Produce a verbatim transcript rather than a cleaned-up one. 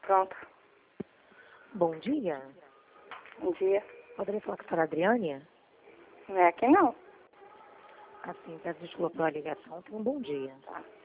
Pronto. Bom dia. Bom dia. Poderia falar com a senhora Adriane? Não é aqui não. Assim, peço desculpa pela ligação. Tenha um bom dia. Tá.